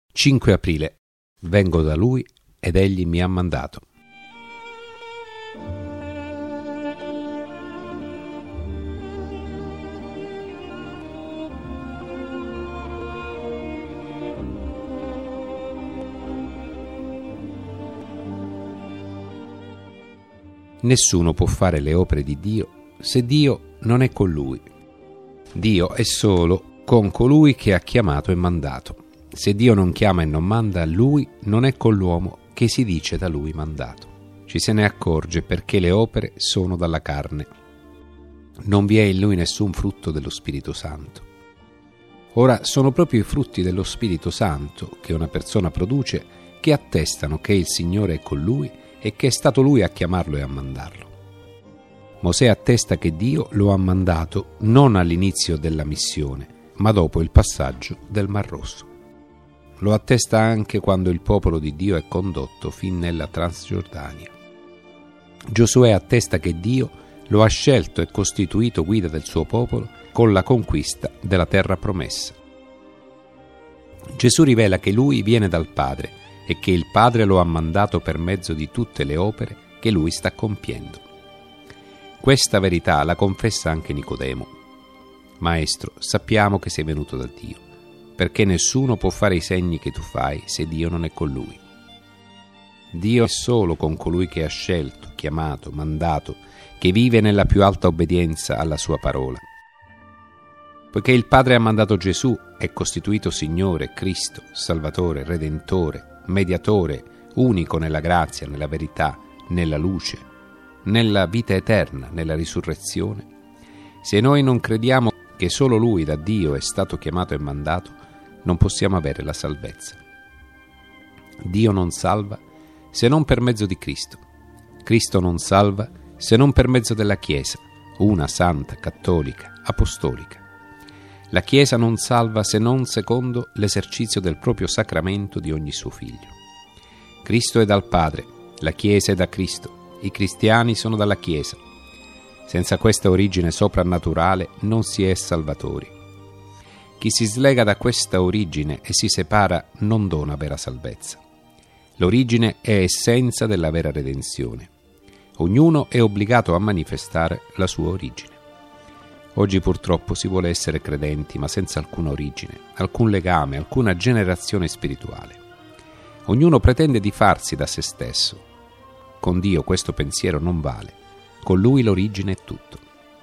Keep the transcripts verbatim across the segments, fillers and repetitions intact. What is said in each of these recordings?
cinque aprile. Vengo da Lui ed Egli mi ha mandato. Nessuno può fare le opere di Dio se Dio non è con lui. Dio è solo con colui che ha chiamato e mandato. Se Dio non chiama e non manda, lui non è con l'uomo che si dice da lui mandato. Ci se ne accorge perché le opere sono dalla carne. Non vi è in lui nessun frutto dello Spirito Santo. Ora, sono proprio i frutti dello Spirito Santo che una persona produce che attestano che il Signore è con lui e che è stato lui a chiamarlo e a mandarlo. Mosè attesta che Dio lo ha mandato non all'inizio della missione, ma dopo il passaggio del Mar Rosso. Lo attesta anche quando il popolo di Dio è condotto fin nella Transgiordania. Giosuè attesta che Dio lo ha scelto e costituito guida del suo popolo con la conquista della terra promessa. Gesù rivela che lui viene dal Padre e che il Padre lo ha mandato per mezzo di tutte le opere che lui sta compiendo. Questa verità la confessa anche Nicodemo. Maestro, sappiamo che sei venuto da Dio, perché nessuno può fare i segni che tu fai se Dio non è con lui. Dio è solo con colui che ha scelto, chiamato, mandato, che vive nella più alta obbedienza alla sua parola. Poiché il Padre ha mandato Gesù, è costituito Signore, Cristo, Salvatore, Redentore, Mediatore, unico nella grazia, nella verità, nella luce, nella vita eterna, nella risurrezione. Se noi non crediamo che solo Lui da Dio è stato chiamato e mandato, non possiamo avere la salvezza. Dio non salva se non per mezzo di Cristo. Cristo non salva se non per mezzo della Chiesa, una santa, cattolica, apostolica. La Chiesa non salva se non secondo l'esercizio del proprio sacramento di ogni suo figlio. Cristo è dal Padre, la Chiesa è da Cristo, i cristiani sono dalla Chiesa. Senza questa origine soprannaturale non si è salvatori. Chi si slega da questa origine e si separa non dona vera salvezza. L'origine è essenza della vera redenzione. Ognuno è obbligato a manifestare la sua origine. Oggi purtroppo si vuole essere credenti ma senza alcuna origine, alcun legame, alcuna generazione spirituale. Ognuno pretende di farsi da se stesso. Con Dio questo pensiero non vale, con Lui l'origine è tutto.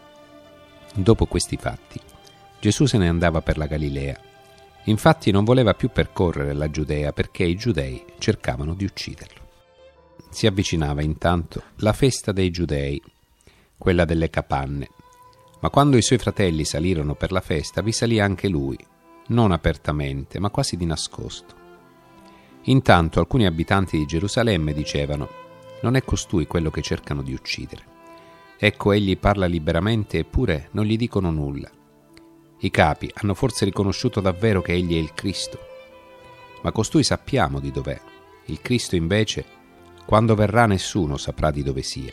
Dopo questi fatti, Gesù se ne andava per la Galilea. Infatti non voleva più percorrere la Giudea perché i giudei cercavano di ucciderlo. Si avvicinava intanto la festa dei giudei, quella delle capanne. Ma quando i suoi fratelli salirono per la festa, vi salì anche lui, non apertamente, ma quasi di nascosto. Intanto alcuni abitanti di Gerusalemme dicevano: non è costui quello che cercano di uccidere. Ecco, egli parla liberamente eppure non gli dicono nulla. I capi hanno forse riconosciuto davvero che egli è il Cristo. Ma costui sappiamo di dov'è. Il Cristo invece, quando verrà nessuno saprà di dove sia.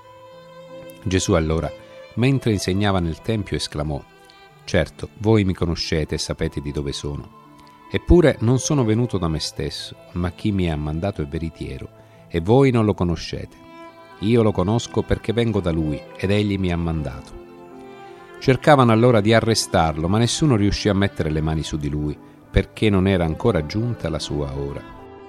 Gesù allora, mentre insegnava nel Tempio, esclamò: certo, voi mi conoscete e sapete di dove sono. Eppure non sono venuto da me stesso, ma chi mi ha mandato è veritiero, e voi non lo conoscete. Io lo conosco perché vengo da lui, ed egli mi ha mandato. Cercavano allora di arrestarlo, ma nessuno riuscì a mettere le mani su di lui, perché non era ancora giunta la sua ora.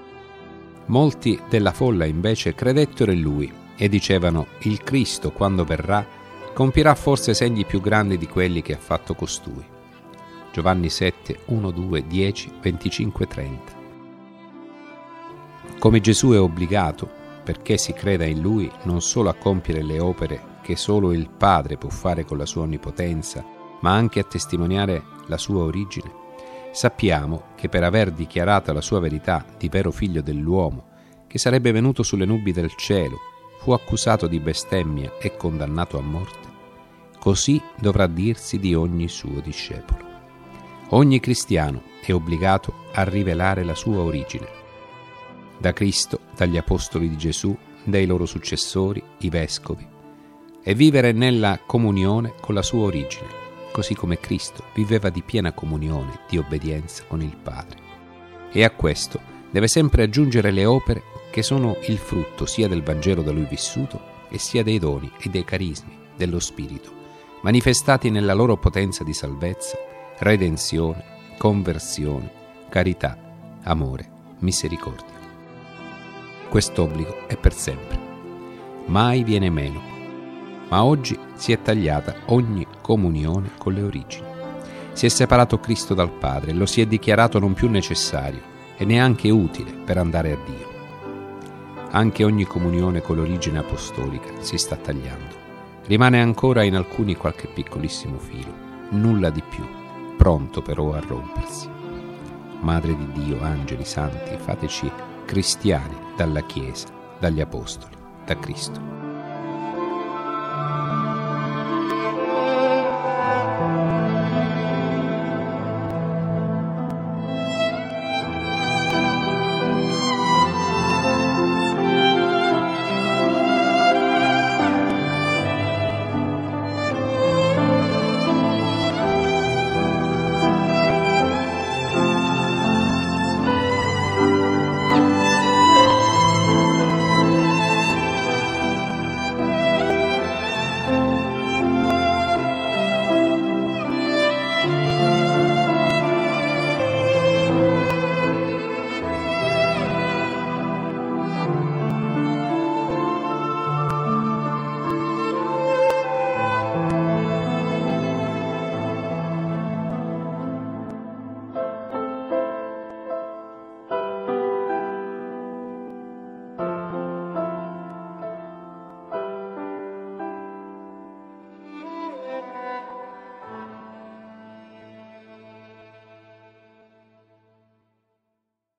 Molti della folla invece credettero in lui, e dicevano: il Cristo, quando verrà, compirà forse segni più grandi di quelli che ha fatto costui. Giovanni sette, uno, due, dieci, venticinque, trenta. Come Gesù è obbligato, perché si creda in Lui, non solo a compiere le opere che solo il Padre può fare con la sua onnipotenza, ma anche a testimoniare la sua origine, sappiamo che per aver dichiarato la sua verità di vero figlio dell'uomo, che sarebbe venuto sulle nubi del cielo, fu accusato di bestemmia e condannato a morte. Così dovrà dirsi di ogni suo discepolo. Ogni cristiano è obbligato a rivelare la sua origine. Da Cristo, dagli apostoli di Gesù, dai loro successori, i vescovi, e vivere nella comunione con la sua origine, così come Cristo viveva di piena comunione, di obbedienza con il Padre. e a questo deve sempre aggiungere le opere che sono il frutto sia del Vangelo da lui vissuto e sia dei doni e dei carismi dello Spirito, manifestati nella loro potenza di salvezza, redenzione, conversione, carità, amore, misericordia. Quest'obbligo è per sempre, mai viene meno, ma oggi si è tagliata ogni comunione con le origini. Si è separato Cristo dal Padre e lo si è dichiarato non più necessario e neanche utile per andare a Dio. Anche ogni comunione con l'origine apostolica si sta tagliando. Rimane ancora in alcuni qualche piccolissimo filo, nulla di più, pronto però a rompersi. Madre di Dio, angeli, santi, fateci cristiani dalla Chiesa, dagli Apostoli, da Cristo.